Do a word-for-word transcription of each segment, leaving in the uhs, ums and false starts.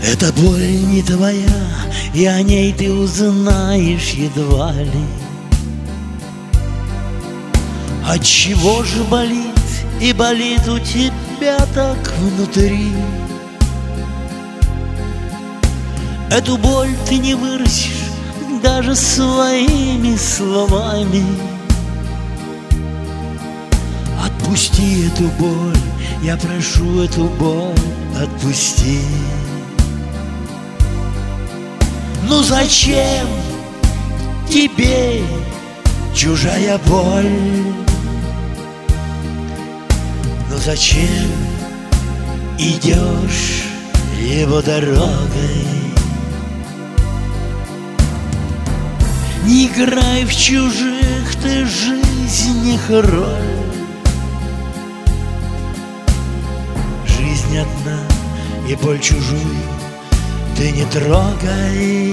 Эта боль не твоя, и о ней ты узнаешь едва ли. Отчего же болит, и болит у тебя так внутри? Эту боль ты не выразишь даже своими словами. Отпусти эту боль, я прошу, эту боль отпусти. Ну зачем тебе чужая боль? Ну зачем идешь его дорогой? Не играй в чужих ты жизнях роль. Жизнь одна, и боль чужую ты не трогай.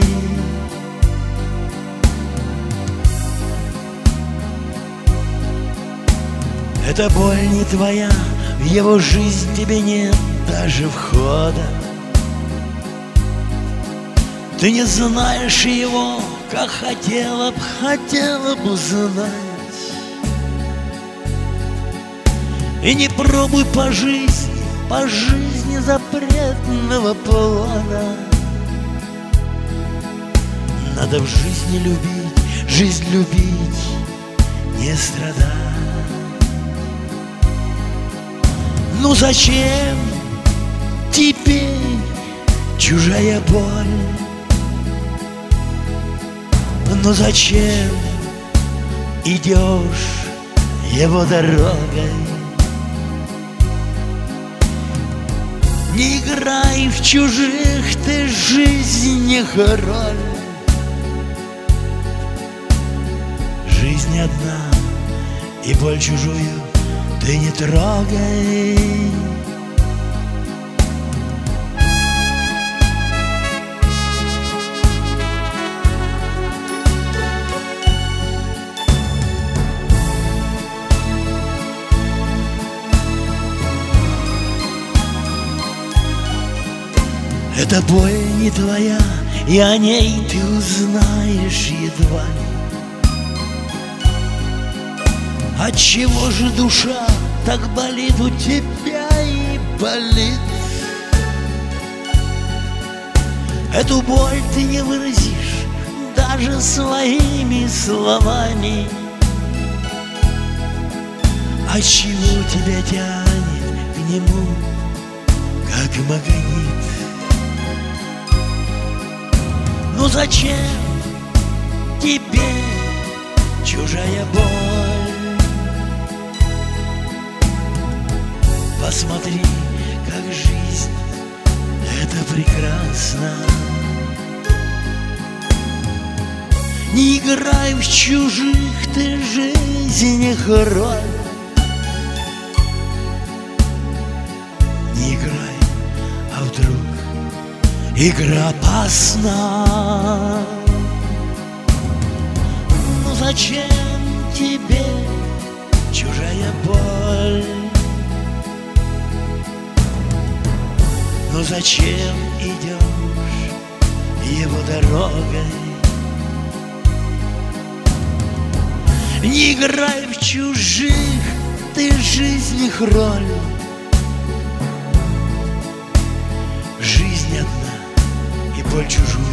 Эта боль не твоя, в его жизнь тебе нет даже входа. Ты не знаешь его, как хотела б, хотела бы знать. И не пробуй по жизни, по жизни запретного плода. Надо в жизни любить, жизнь любить, не страдать. Ну зачем тебе чужая боль? Ну зачем идешь его дорогой? Не играй в чужих ты жизнях роль. Жизнь одна, и боль чужую ты не трогай. Эта боль не твоя, и о ней ты узнаешь едва ли. Отчего же душа так болит у тебя и болит? Эту боль ты не выразишь даже своими словами. Отчего тебя тянет к нему, как магнит? Ну зачем тебе чужая боль? Посмотри, как жизнь, это прекрасно. Не играй в чужих ты жизнях роль. Не играй, а вдруг игра опасна. Ну зачем тебе чужая боль? Ну зачем идешь его дорогой? Не играй в чужих ты жизнях роль. Жизнь одна, и боль чужую